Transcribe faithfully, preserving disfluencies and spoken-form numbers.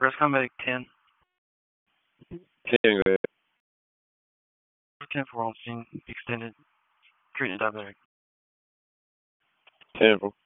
Rescon Medic ten. ten, go ahead. ten for on scene. Extended. Treating diabetic. ten, bro.